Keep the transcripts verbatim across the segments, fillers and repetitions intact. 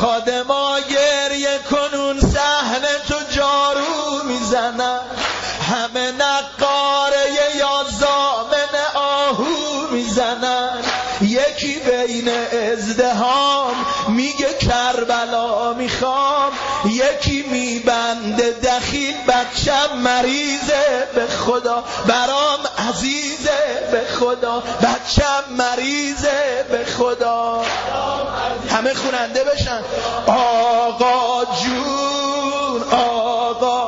خادما گریه کنون صحنه تو جارو میزنن، همه نقاره یا زامن آهو میزنن. یکی بین ازدهام میگه کربلا میخوام، یکی میبنده دخیل بچم مریضه به خدا، برام عزیزه به خدا، بچم مریضه به خدا. همه خوننده بشن. آقا جون آقا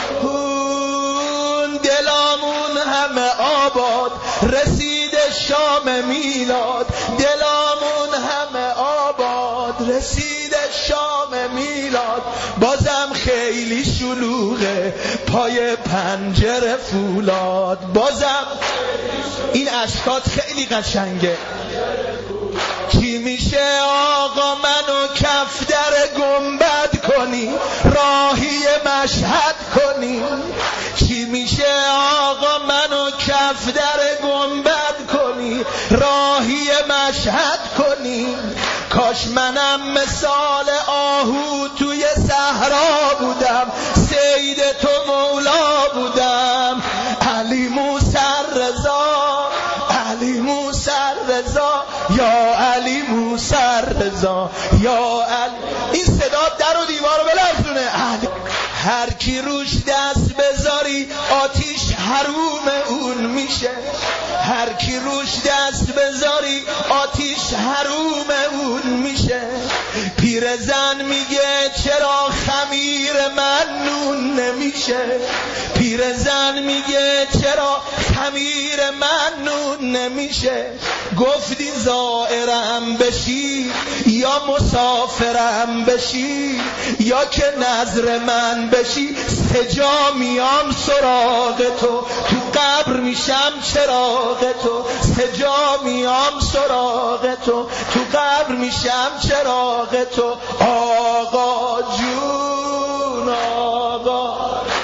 جون، دلامون همه آباد، رسید شام میلاد. دلامون همه آباد، رسید شام میلاد. بازم خیلی شلوغه پای پنجره فولاد. بازم این اشکات خیلی قشنگه. کی میشه آقا منو کف در گنبد کنی، راهی مشهد کنی؟ کی میشه آقا منو کف در گنبد کنی، راهی مشهد کنی؟ کاش منم مثال آهو توی صحرا بودم، سید تو مولا بودم. علی موسی رضا، علی موسی رضا، یا علی موسی رضا، یا علی. این صدا در و دیوار رو بلرزونه. علی. هر کی روش دست بذاری آتیش حروم اون میشه، هر کی روش دست بذاری آتیش حروم اون میشه. پیرزن میگه چرا خمیر من نون نمیشه، پیرزن میگه چرا خمیر من نون نمیشه. گفتی زائرم بشی یا مسافرم بشی، یا که نظر من بشی سجا میام سراغ تو، تو قبر میشم چراغ تو. سجا میام سراغ تو، تو قبر میشم چراغ تو. آقا جون آقا،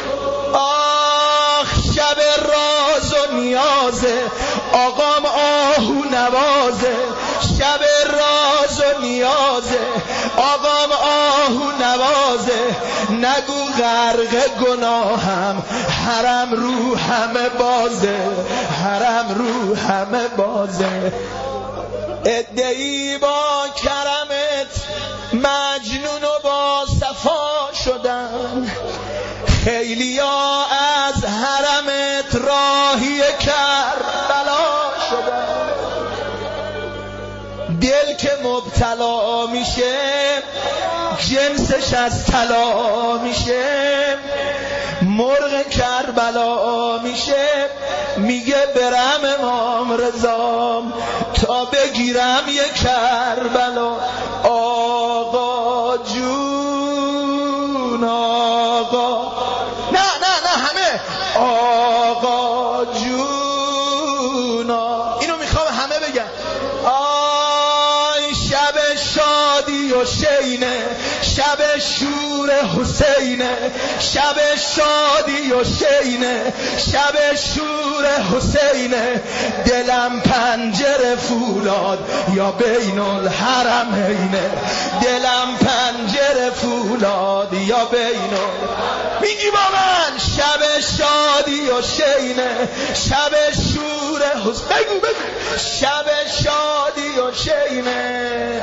آخ شب راز و نیازه، آقام آهو نوازه. شب راز و نیازه، آقام آهو نوازه. نگو غرق گناهم، حرم رو همه بازه، حرم رو همه بازه. ادعی با کرمت مجنون و با صفا شدن، خیلیا از حرمت راهی کربلا شدن. دل که مبتلا میشه جنسش از طلا میشه، مرغ کربلا میشه. میگه برم امام رضام تا بگیرم یک کربلا. آقا جون آقا، نه نه نه همه آقا جون آقا. اینو میخوام همه بگن. آی شب شادی و شینه، شب شور حسینه. شب شادی و شینه، شب شور حسینه. دلم پنجره فولاد یا بین الحرمینه، دلم پنجره فولاد یا بین ال... میگی با من شب شادی و شینه، شب شور حسینه. بگو بگو شب شادی و شینه،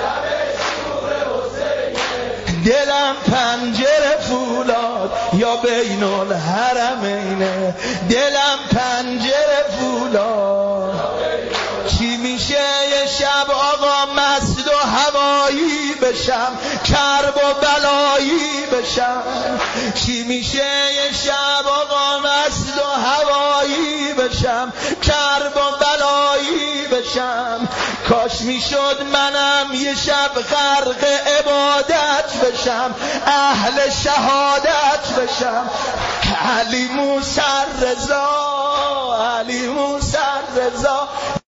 دلم پنجره فولاد یا بین الحرمینه، دلم پنجره فولاد. چی میشه یه شب آقا مست و هوایی بشم، کرب و بلایی بشم؟ چی میشه یه شب آقا مست و هوایی بشم، کرب و بلایی بشم؟ کاش میشد منم یه شب غرق عبادت بشم، اهل شهادت بشم. علی موسی رضا، علی موسی رضا.